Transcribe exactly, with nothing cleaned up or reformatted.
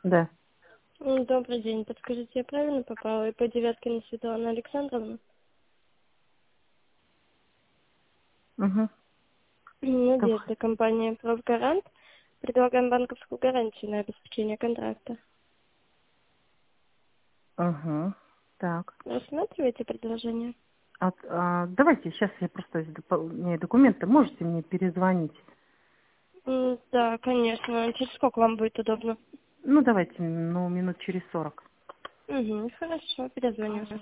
Да. М, Добрый день. Подскажите, я правильно попала? И по Девяткина Светлана Александровна? Угу. Надежда, компания «Правгарант». Предлагаем банковскую гарантию на обеспечение контракта. Угу. Так. Рассматриваете предложение? А, а, давайте, сейчас я просто из доп- не, документы. Можете мне перезвонить? М, Да, конечно. Через сколько вам будет удобно? Ну, давайте, ну, минут через сорок. Угу, хорошо, перезвоню.